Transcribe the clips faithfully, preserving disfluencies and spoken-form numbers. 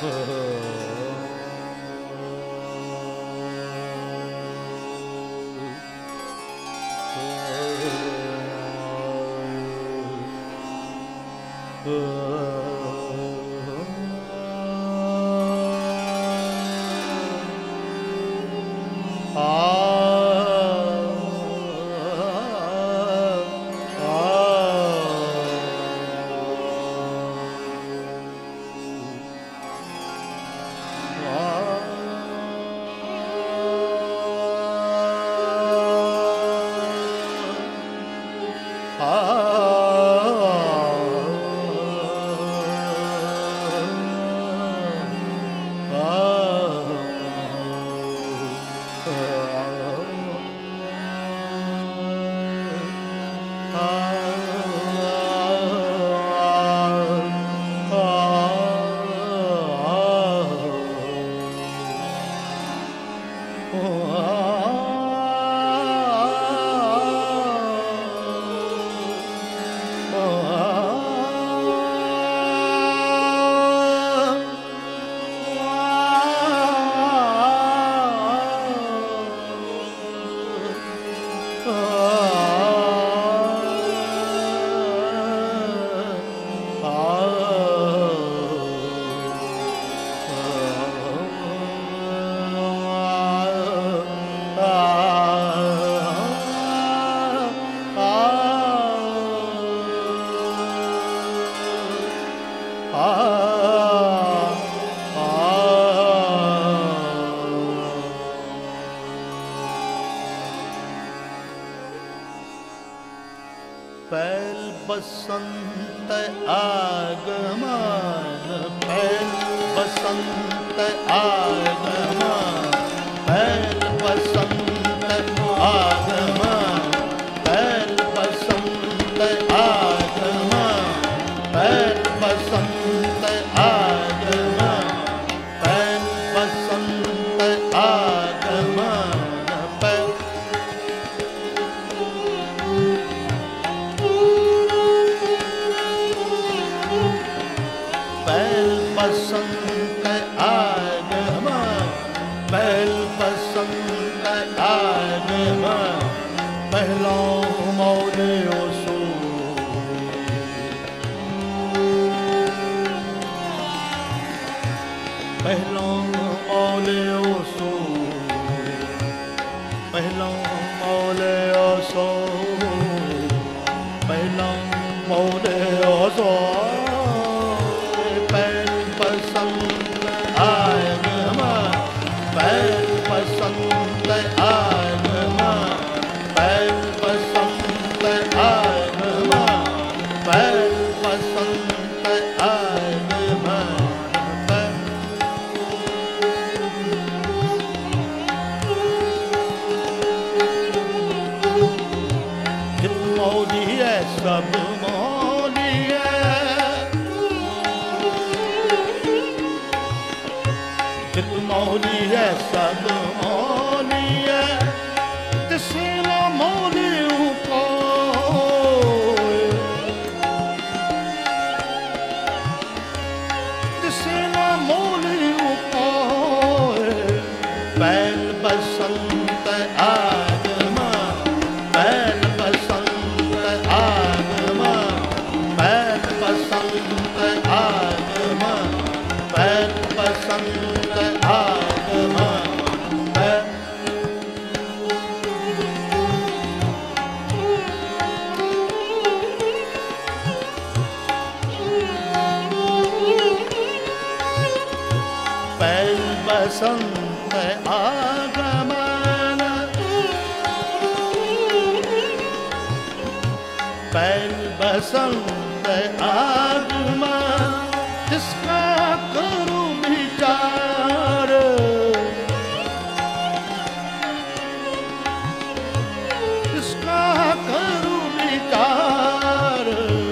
पैल बसंत आगमन, पैल बसंत आगमन, पैल बसंत आगमन, पैल बसंत आगमन, पैल बसंत आगमन, पैल बसंत आगमन, पैल बसंत आगमन, पैल बसंत आगमन, पहला मौले ओसो, पहला मौले ओसो, पहला मौले ओसो, पहला मौले ओसो, आगमन, पैल बसंत आगमन, पैल बसंत आगमन, पैल बसंत आगमन, जित मौली है सब मौली है, जित मौली है सब मौली है, तिसे ना मौली कोई, तिसे ना मौली कोई, पैल बसंत आगमन, पैल बसंत आगमन, पैल बसंत आगमन, पैल बसंत आगमन, पैल बसंत आगमन, पैल बसंत आगमन, जिसका करूं विचार, जिसका करूं विचार,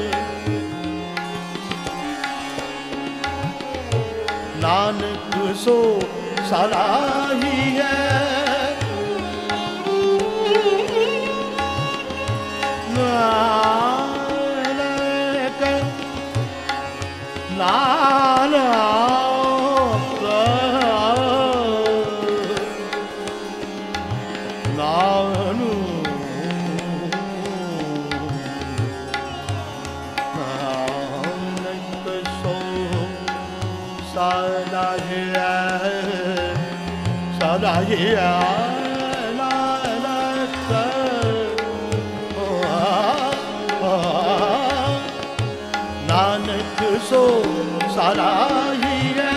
नानक सो सराही है, नानक नानक सो सराहिया,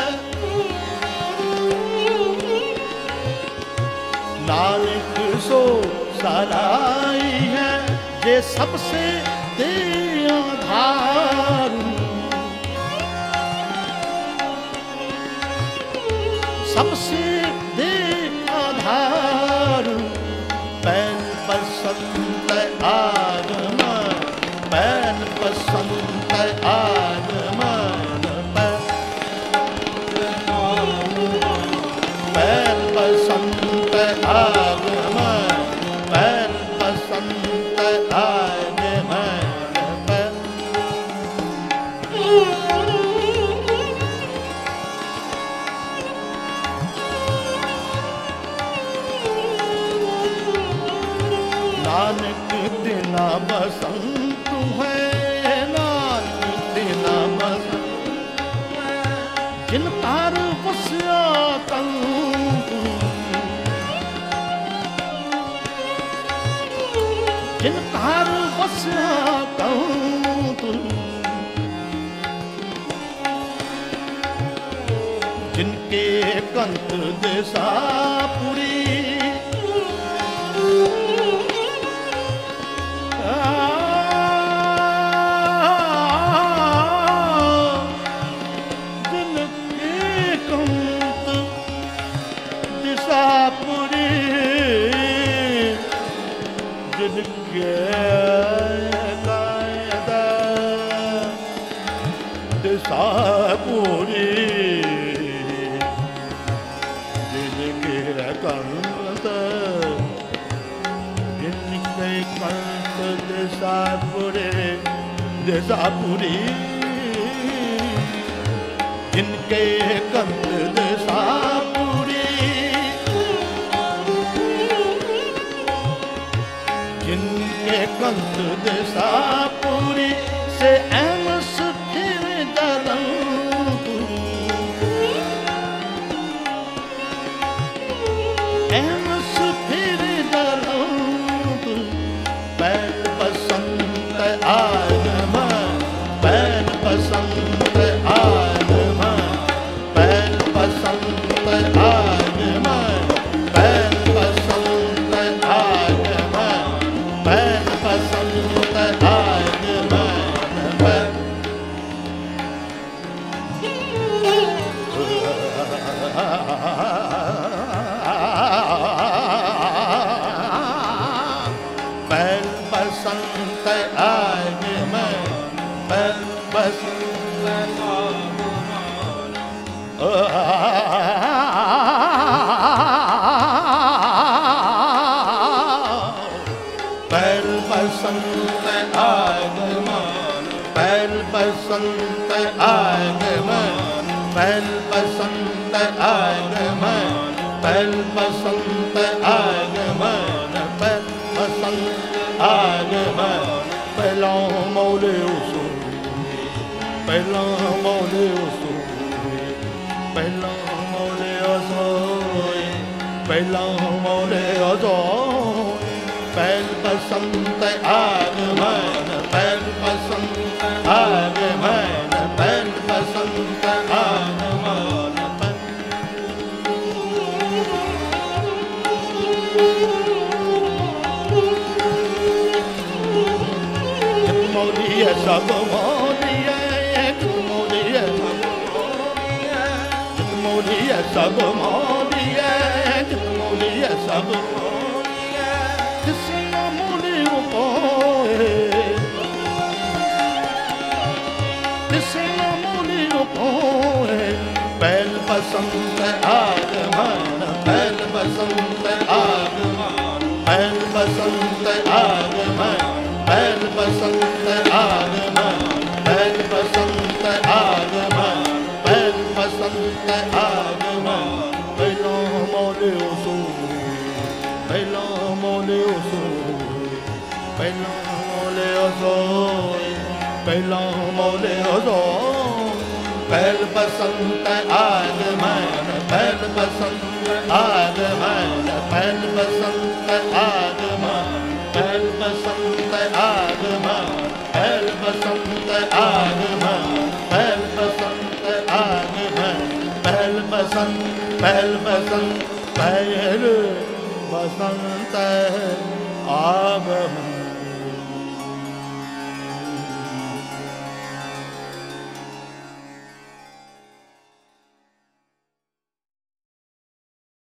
नानक सो सराहिया, जे सबसे दे आधार, सबसे दे आधार, पैन पसंद आगम, पैन पसंद आगम, पैन पसंद आगम, पैन पसंद आगम, नानक तेना बसंत है, नानक तेना बसंत है, जिन तार बसया तन, जिन तार बसया तन, जिनके कंत दिशा पुरी, जिनके कायदा दिशा पूरी, जिनके कंत, जिनके कंत दिशा पूरी, दिशा पूरी, जिनके कंत दिशा पूरी, जिनके कंत दिशा पूरी, से एमस फिर दरं, एमस फिर दरं, पैन पसंद आगम, पैन पसंद आगम, पैन पसंद आगम, पैन पसंद आगम, पैन पसंद आगम, पैन पसंद आगम, पैन पसंद पैन पसंद आगम, पैन पसंद आगम, पैन पसंद आगम, पैन पसंद आगम, पैन पसंद आगम, पहला मौले उसो, पहला मौले उसो, पहला मौले उसो, पहला मौले उसो, पैन पसंद आगम, पैन पसंद आगम, पैन पसंद आगम, मौली है सब मौली है, मौली है सब मौली है, मौली है सब मौली है, मौली है सब मौली है, जिसना मौली उपोए, जिसना मौली उपोए, पैन पसंद आगमन, पैन पसंद आगमन, पैन पसंद आगमन, पैन पसंद आगमन, पैन पसंद आगमन, पैन पसंद आगमन, पहला मौले उसो, पहला मौले उसो, पहला मौले उसो, पहला मौले उसो, पैन पसंद आगमन, पहल बसंत आगमन, पहल बसंत आगमन, पहल बसंत आगमन, पहल बसंत आगमन, पहल बसंत आगमन, पहल बसंत, पहल बसंत, पहल बसंत आगमन।